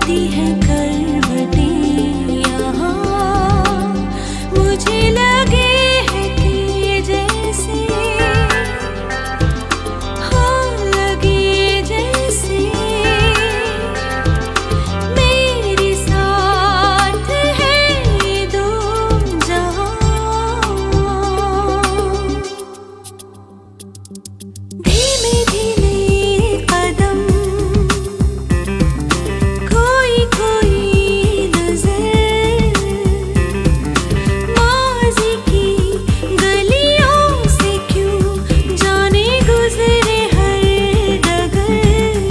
लेती है करवटें यहाँ, मुझे लगे है कि जैसे हाँ लगे जैसे मेरे साथ है ये दो जहां। धीमे धीमे कदम, कोई कोई नजर, माज़ी की गलियों से क्यों जाने गुजरे हर डगर।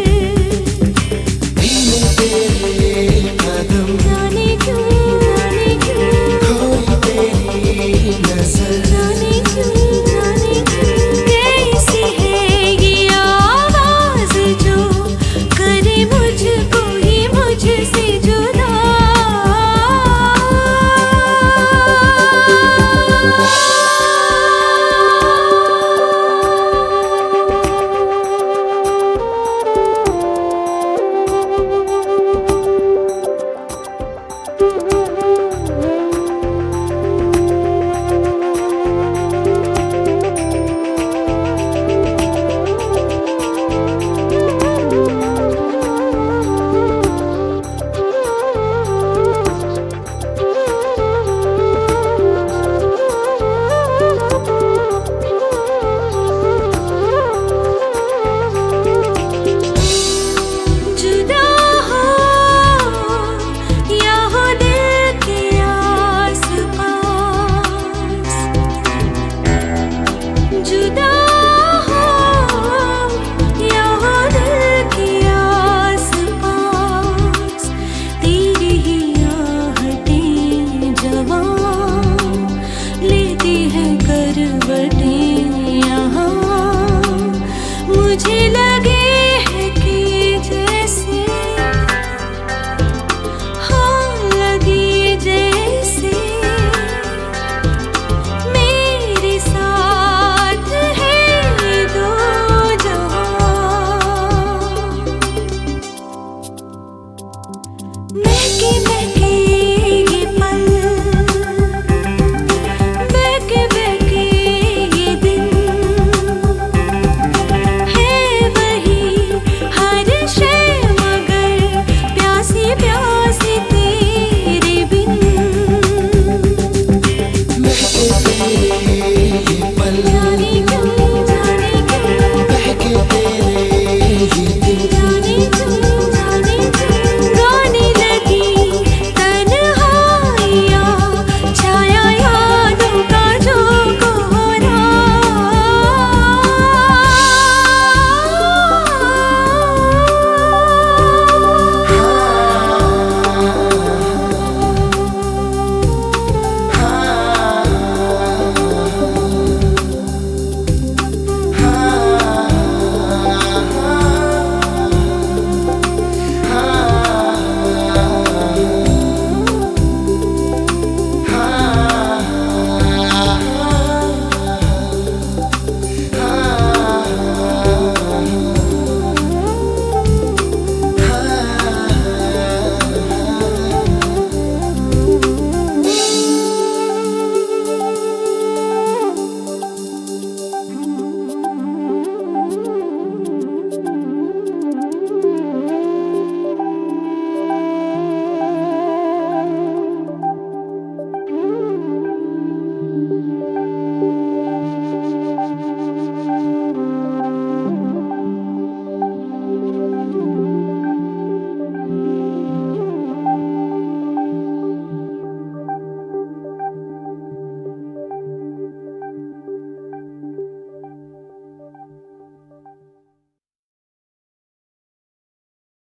धीमे तेरे कदम, जाने क्यों कोई तेरी नजर, जाने क्यों कैसी है ये आवाज़ जो करे मुझको ही मुझसे जुदा। जुदा हो या हो दिल के आस पास, जुदा हो या हो दिल के आस पास, तेरी ही आहटें जवां लेती है करवटें यहाँ, मुझे लगे है कि जैसे हाँ लगे जैसे मेरे साथ है ये दो जहां। महके महके